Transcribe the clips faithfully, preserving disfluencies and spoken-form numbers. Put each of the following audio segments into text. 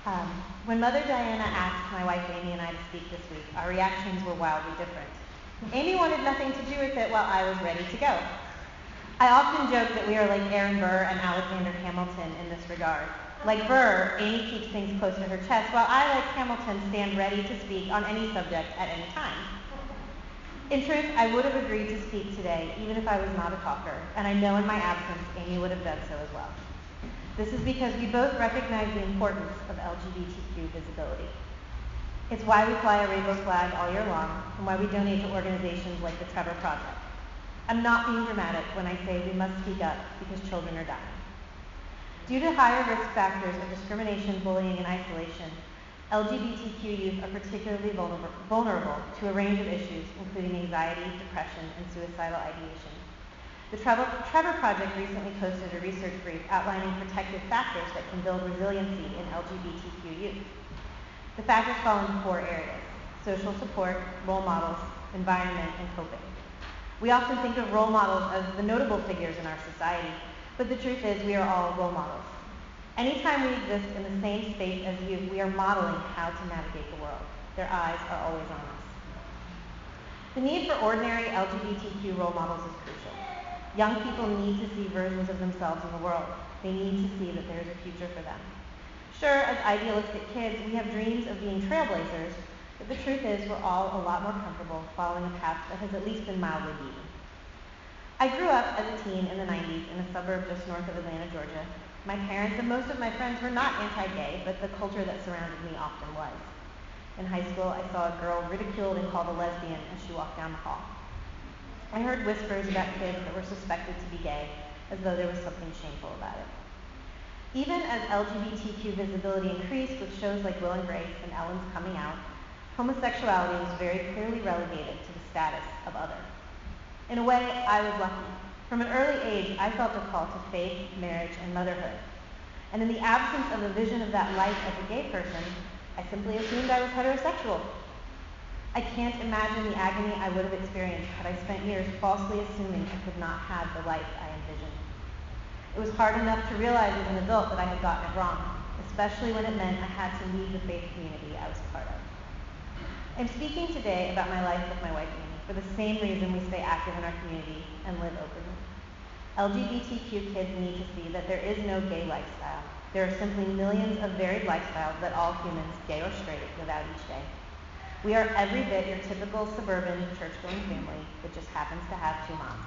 Um, when Mother Diana asked my wife Amy and I to speak this week, our reactions were wildly different. Amy wanted nothing to do with it while I was ready to go. I often joke that we are like Aaron Burr and Alexander Hamilton in this regard. Like Burr, Amy keeps things close to her chest, while I, like Hamilton, stand ready to speak on any subject at any time. In truth, I would have agreed to speak today, even if I was not a talker, and I know in my absence, Amy would have done so as well. This is because we both recognize the importance of L G B T Q visibility. It's why we fly a rainbow flag all year long, and why we donate to organizations like the Trevor Project. I'm not being dramatic when I say we must speak up because children are dying. Due to higher risk factors of discrimination, bullying, and isolation, L G B T Q youth are particularly vulnerable, vulnerable to a range of issues, including anxiety, depression, and suicidal ideation. The Trevor, Trevor Project recently posted a research brief outlining protective factors that can build resiliency in L G B T Q youth. The factors fall into four areas: social support, role models, environment, and coping. We often think of role models as the notable figures in our society, but the truth is we are all role models. Anytime we exist in the same space as youth, we are modeling how to navigate the world. Their eyes are always on us. The need for ordinary L G B T Q role models is crucial. Young people need to see versions of themselves in the world. They need to see that there is a future for them. Sure, as idealistic kids, we have dreams of being trailblazers, but the truth is we're all a lot more comfortable following a path that has at least been mildly beaten. I grew up as a teen in the nineties in a suburb just north of Atlanta, Georgia. My parents and most of my friends were not anti-gay, but the culture that surrounded me often was. In high school, I saw a girl ridiculed and called a lesbian as she walked down the hall. I heard whispers about kids that were suspected to be gay, as though there was something shameful about it. Even as L G B T Q visibility increased with shows like Will and Grace and Ellen's Coming Out, homosexuality was very clearly relegated to the status of other. In a way, I was lucky. From an early age, I felt a call to faith, marriage, and motherhood. And in the absence of a vision of that life as a gay person, I simply assumed I was heterosexual. I can't imagine the agony I would have experienced had I spent years falsely assuming I could not have the life I envisioned. It was hard enough to realize as an adult that I had gotten it wrong, especially when it meant I had to leave the faith community I was a part of. I'm speaking today about my life with my wife Amy for the same reason we stay active in our community and live openly. L G B T Q kids need to see that there is no gay lifestyle. There are simply millions of varied lifestyles that all humans, gay or straight, live out each day. We are every bit your typical suburban church-going family that just happens to have two moms.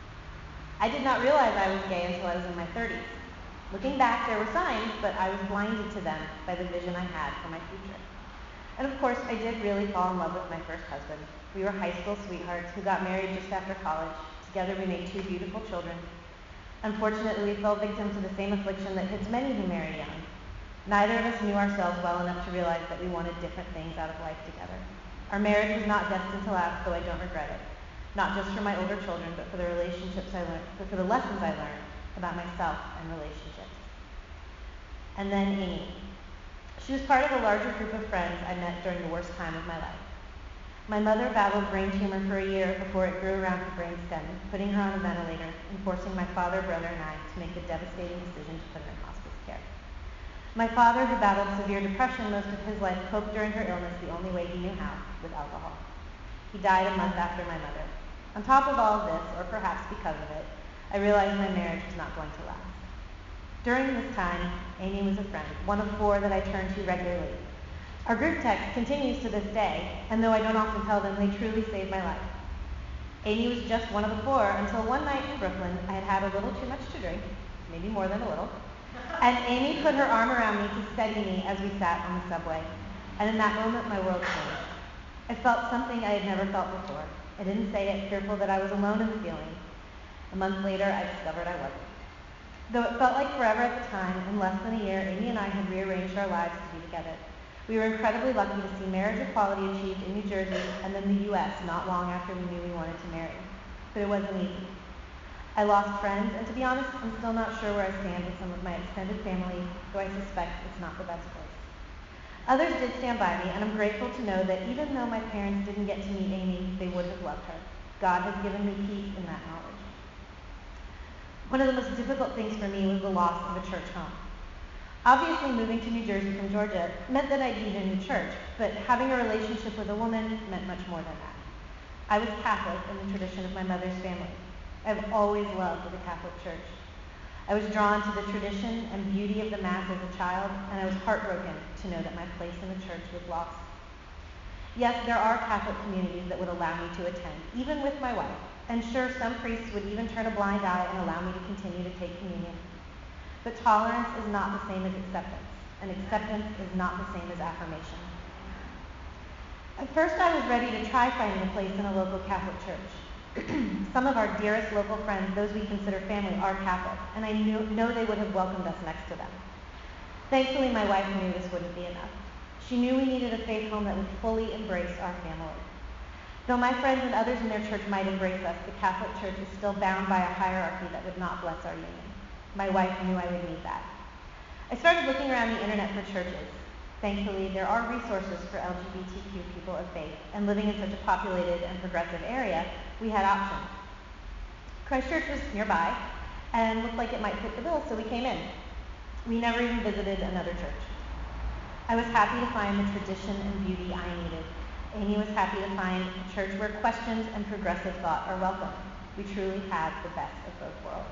I did not realize I was gay until I was in my thirties. Looking back, there were signs, but I was blinded to them by the vision I had for my future. And of course, I did really fall in love with my first husband. We were high school sweethearts who got married just after college. Together we made two beautiful children. Unfortunately, we fell victim to the same affliction that hits many who marry young. Neither of us knew ourselves well enough to realize that we wanted different things out of life together. Our marriage was not destined to last, though I don't regret it. Not just for my older children, but for the relationships I learned, but for the lessons I learned about myself and relationships. And then Amy. She was part of a larger group of friends I met during the worst time of my life. My mother battled brain tumor for a year before it grew around her brainstem, putting her on a ventilator and forcing my father, brother, and I to make the devastating decision to put her in hospice care. My father, who battled severe depression most of his life, coped during her illness the only way he knew how, with alcohol. He died a month after my mother. On top of all of this, or perhaps because of it, I realized my marriage was not going to last. During this time, Amy was a friend, one of four that I turned to regularly. Our group text continues to this day, and though I don't often tell them, they truly saved my life. Amy was just one of the four until one night in Brooklyn, I had had a little too much to drink, maybe more than a little, and Amy put her arm around me to steady me as we sat on the subway. And in that moment, my world changed. I felt something I had never felt before. I didn't say it, fearful that I was alone in the feeling. A month later, I discovered I wasn't. Though it felt like forever at the time, in less than a year, Amy and I had rearranged our lives to be together. We were incredibly lucky to see marriage equality achieved in New Jersey and then the U S not long after we knew we wanted to marry. But it wasn't easy. I lost friends, and to be honest, I'm still not sure where I stand with some of my extended family, though I suspect it's not the best place. Others did stand by me, and I'm grateful to know that even though my parents didn't get to meet Amy, they would have loved her. God has given me peace in that knowledge. One of the most difficult things for me was the loss of a church home. Obviously, moving to New Jersey from Georgia meant that I'd need a new church, but having a relationship with a woman meant much more than that. I was Catholic in the tradition of my mother's family. I've always loved the Catholic Church. I was drawn to the tradition and beauty of the Mass as a child, and I was heartbroken to know that my place in the church was lost. Yes, there are Catholic communities that would allow me to attend, even with my wife, and sure, some priests would even turn a blind eye and allow me to continue to take communion. But tolerance is not the same as acceptance, and acceptance is not the same as affirmation. At first, I was ready to try finding a place in a local Catholic church. Some of our dearest local friends, those we consider family, are Catholic, and I knew, know they would have welcomed us next to them. Thankfully, my wife knew this wouldn't be enough. She knew we needed a faith home that would fully embrace our family. Though my friends and others in their church might embrace us, the Catholic Church is still bound by a hierarchy that would not bless our union. My wife knew I would need that. I started looking around the internet for churches. Thankfully, there are resources for L G B T Q people of faith, and living in such a populated and progressive area, we had options. Christchurch was nearby and looked like it might fit the bill, so we came in. We never even visited another church. I was happy to find the tradition and beauty I needed. Amy was happy to find a church where questions and progressive thought are welcome. We truly had the best of both worlds.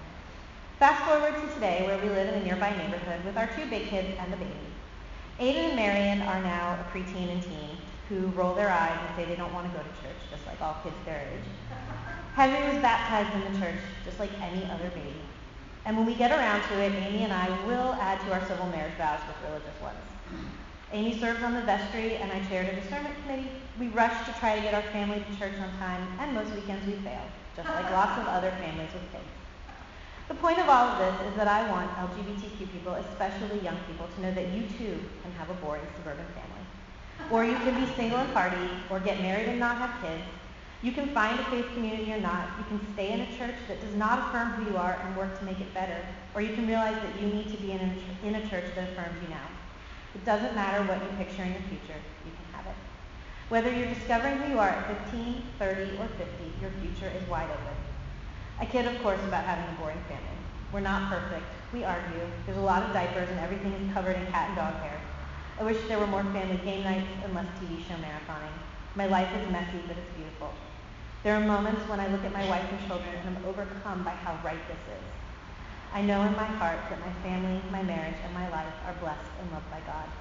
Fast forward to today, where we live in a nearby neighborhood with our two big kids and the baby. Aiden and Marion are now a preteen and teen who roll their eyes and say they don't want to go to church, just like all kids their age. Henry was baptized in the church, just like any other baby. And when we get around to it, Amy and I will add to our civil marriage vows with religious ones. Amy serves on the vestry, and I chaired a discernment committee. We rush to try to get our family to church on time, and most weekends we fail, just like lots of other families with kids. The point of all of this is that I want L G B T Q people, especially young people, to know that you too can have a boring suburban family. Or you can be single and party, or get married and not have kids. You can find a faith community or not. You can stay in a church that does not affirm who you are and work to make it better. Or you can realize that you need to be in a, in a church that affirms you now. It doesn't matter what you picture in your future, you can have it. Whether you're discovering who you are at fifteen, thirty, or fifty, your future is wide open. I kid, of course, about having a boring family. We're not perfect. We argue. There's a lot of diapers and everything is covered in cat and dog hair. I wish there were more family game nights and less T V show marathoning. My life is messy, but it's beautiful. There are moments when I look at my wife and children and I'm overcome by how right this is. I know in my heart that my family, my marriage, and my life are blessed and loved by God.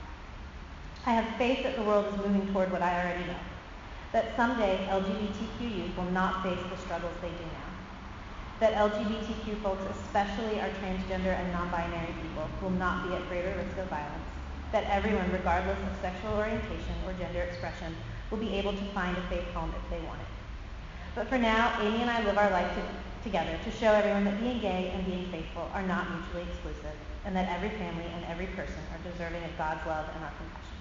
I have faith that the world is moving toward what I already know, that someday L G B T Q youth will not face the struggles they do now, that L G B T Q folks, especially our transgender and non-binary people, will not be at greater risk of violence, that everyone, regardless of sexual orientation or gender expression, will be able to find a faith home if they want it. But for now, Amy and I live our life to, together to show everyone that being gay and being faithful are not mutually exclusive, and that every family and every person are deserving of God's love and our compassion.